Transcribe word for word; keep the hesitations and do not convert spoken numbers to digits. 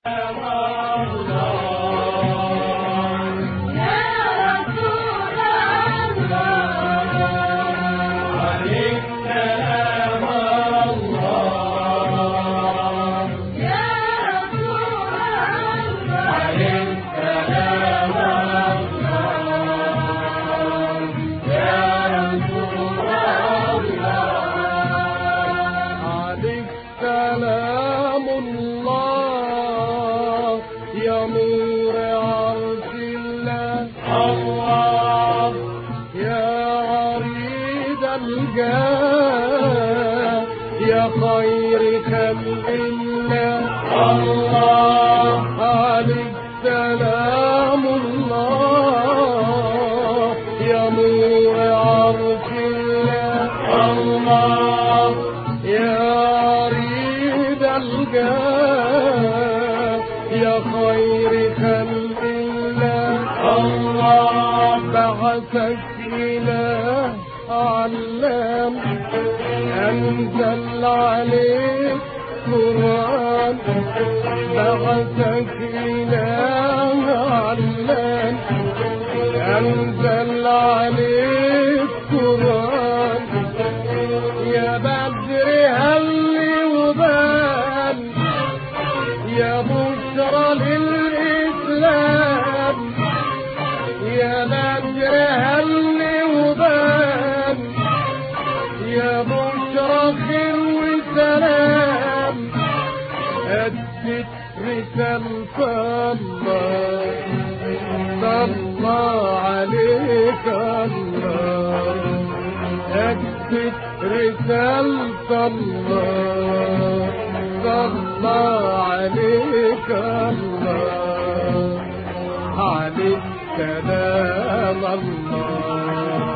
سلام الله يا نور عرش الله، الله يا عريض الجاه يا خير خلق الله، الله عليك سلام الله يا نور عرش الله، الله يا يا خير خلق الله، الله بعثك إله علام أنزل عليك قرآن، بعثك إله علام أنزل عليك قرآن، يا بدر هل وبان يا بشرى للإسلام، يا بدر هل وبان يا بشرى خير وسلام، أدت رسالة الله صلى عليك الله، أدت رسالة الله صلى عليك الله، عليك سلام الله.